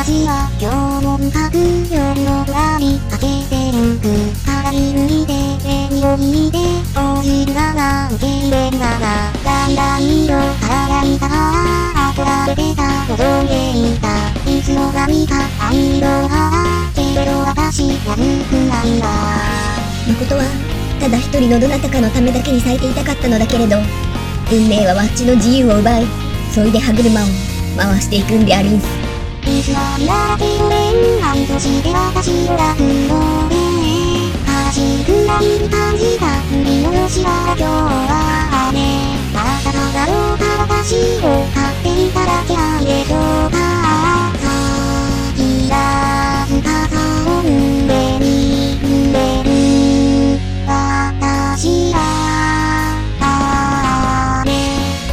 私は今日も深く夜の裏にかけてゆく。鏡脱いで手を引いて応じるなら受け入れるなら、だんだん色から焼いた憧れてた望んでいた。いつの間にか愛色はけれど私はずくないんだ。 誠はただ一人のどなたかのためだけに咲いていたかったのだけれど、運命はわっちの自由を奪い、そいで歯車を回していくんでありんす。 いつまでだって5年半として私を楽ので走るくらいに感じた振り下ろしは今日は雨。まさかだろうか私を勝手にただけないでしょうか。先だ翼を胸に触れる私は雨。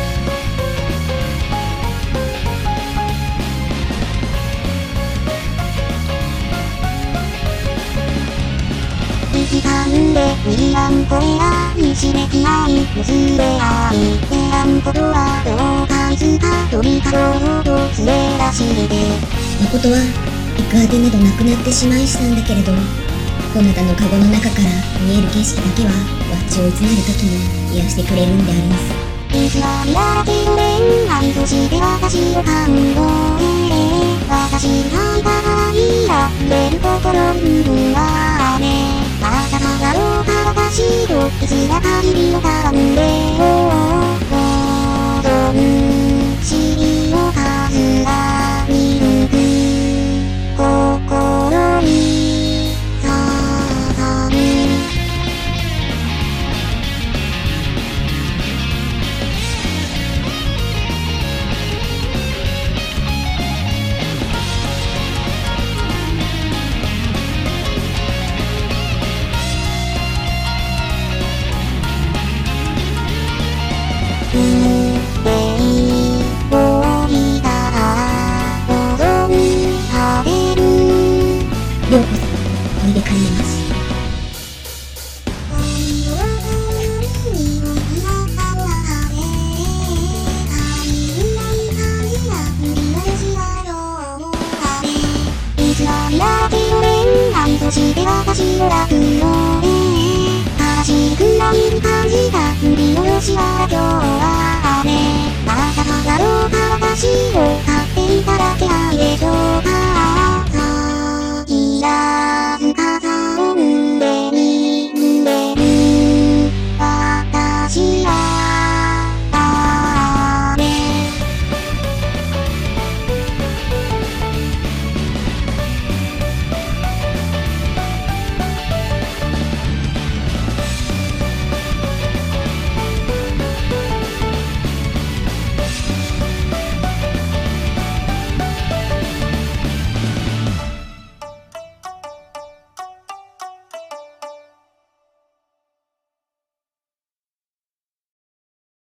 時間で見らん声やにしめき合い結べ合い出会うことはどうかいつか飛び交ろうと連れ出して誠は行くあてなどなくなってしまいしたんだけれど、こなたのカゴの中から見える景色だけはわっちを追い詰める時に癒してくれるんでありんす。 いつまでだって5年半として私を感動で私がいたからに溢れる心の部分は雨。まさかだろうか私といつか限りのたんでを望む尻の数が見抜く心に刺さる。運命を見たら望み果てる。 ようこそおいでかんれます。 いつまでだって4年半として私を楽ので走るくらいに感じた振り下ろしは今日は雨。まさかだろうか私を勝手にただけないでしょう